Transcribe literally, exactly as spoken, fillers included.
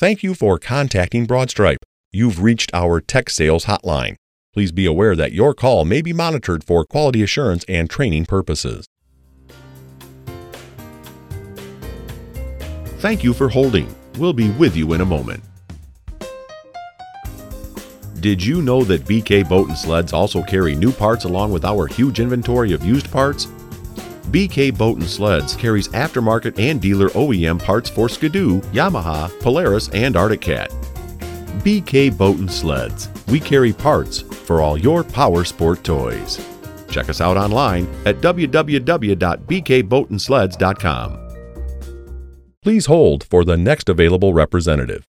Thank you for contacting Broadstripe. You've reached our tech sales hotline. Please be aware that your call may be monitored for quality assurance and training purposes. Thank you for holding. We'll be with you in a moment. Did you know that B K Boat and Sleds also carry new parts along with our huge inventory of used parts? B K Boat and Sleds carries aftermarket and dealer O E M parts for Skidoo, Yamaha, Polaris, and Arctic Cat. B K Boat and Sleds. We carry parts for all your power sport toys. Check us out online at w w w dot b k boat and sleds dot com. Please hold for the next available representative.